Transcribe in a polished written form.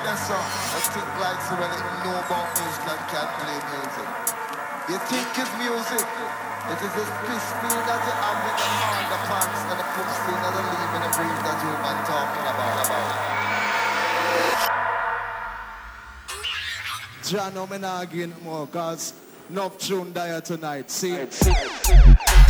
That's all. I think like so when it know about music and can't play music. You think it's music? It is this pristine that you have with the underpants and the pristine and the leaf and the breeze that you man talking about. John, I'm not again more, cause enough tune dire tonight. See?